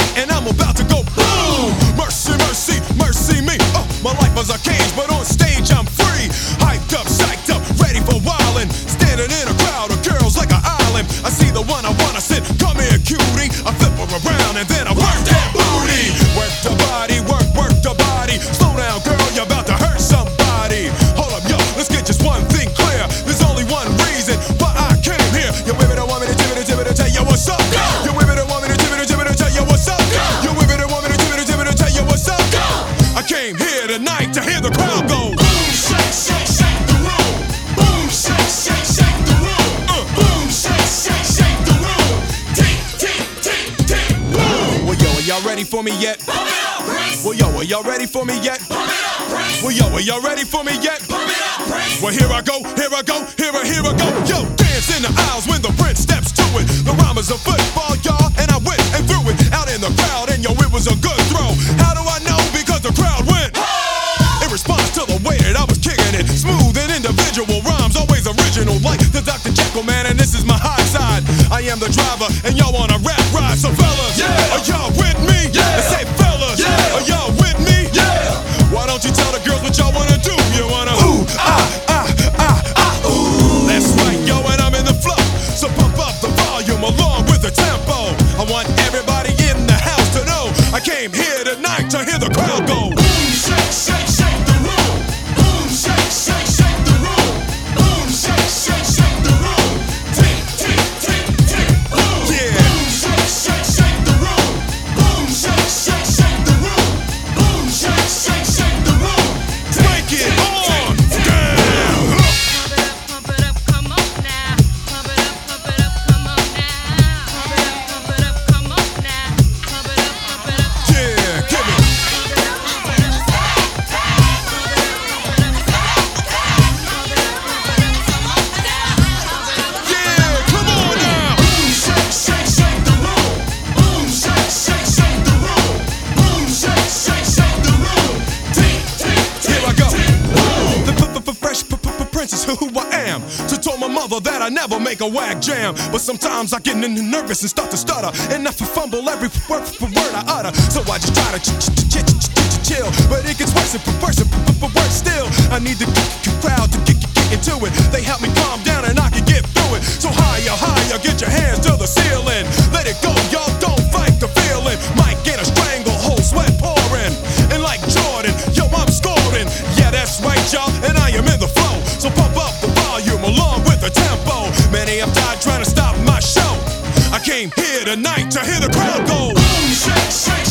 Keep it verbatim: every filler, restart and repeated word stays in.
hit and I'm about to go boom. Mercy, mercy, mercy me. Uh, my life was a cage, but on stage I'm free. Hyped up, psyched up, ready for wildin'. Standing in a crowd of girls like an island. I see the one I wanna sit. Come here, cutie. I flip her around and then I work that booty. Work the body, work, work the body. Slow down, girl, you're about to hurt somebody. Hold up, yo, let's get just one thing clear. There's only one reason why I came here. You women don't want me to tip it, tip it, tell you what's up. Go. You women don't want me to tip it, tip it, tell you what's up. Go. You women don't want me to tip it, tip it, tell you what's up. Go. I came here tonight to hear the crowd go. Boom, shake, shake, shake the room. Boom, shake, shake, shake the room. Uh. Boom, shake, shake, shake the room. Tick, tick, tick, tick, boom. Well, yo, are y'all ready for me yet? Pump it up, Prince. Well, yo, are y'all ready for me yet? Pump it up, Prince. Well, yo, are y'all ready for me yet? Pump it up, Prince. Well, here I go, here I go, here I, here I go. Yo, dance in the aisles when the prince steps to it. The rhyme is a football, y'all, and I went and threw it out in the crowd, and yo, it was a good throw. How do I know? Because the crowd went. In response to the way that I was kicking it, smooth and individual rhymes, always original, like the Doctor Jekyll man, and this is my high side. I am the driver, and y'all on a rap ride, so fellas, Yeah. are y'all with me? Yeah. And say fellas, Yeah. are y'all with me? Yeah. Why don't you tell the girls what y'all wanna do? You wanna ooh, ah, ah, ah, ah, ooh. That's right, yo, and I'm in the flow. So pump up the volume along with the tempo. I want everybody in the house to know I came here tonight to hear the crowd go. Boom, shake, shake, shake the room. Boom, shake, shake, shake the room. Boom, shake, shake, shake the room. Tick, tick, tick, tick, boom. Yeah. Boom, shake, shake, shake the room. Boom, shake, shake, shake the room. Boom, shake, shake, shake the room. Tick, Break it tick, on tick, tick, down. Pump it up, pump it up, come on now. Pump it up, pump it up, come on now. Pump it up, pump it up, come on now. Pump it up, pump it up. Yeah, give it. Yeah, come on now. Boom, shake, shake, shake the room. Boom, shake, shake, shake the room. Boom, shake, shake, shake the room. Tick, tick, tick, Here I go. tick, boom. The p- p- fresh p- p- prince is who I am. So told my mother that I never make a whack jam. But sometimes I get n- n- nervous and start to stutter. And I fumble every word, word I utter. So I just try to ch- ch- ch- ch- ch- ch- chill. But it gets worse and worse and worse still. I need the c- c- crowd to get, get into it. They help me calm down and I can get through it. So higher, higher, get your hands to the ceiling. Let it go, y'all, don't fight the feeling. Might get a stranglehold, sweat pouring. And like Jordan, yo, I'm scoring. Yeah, that's right, y'all, and I am in the flow. So pump up the volume along with the tempo. Many have died trying to stop my show. I came here tonight to hear the crowd go. Boom, shake, shake,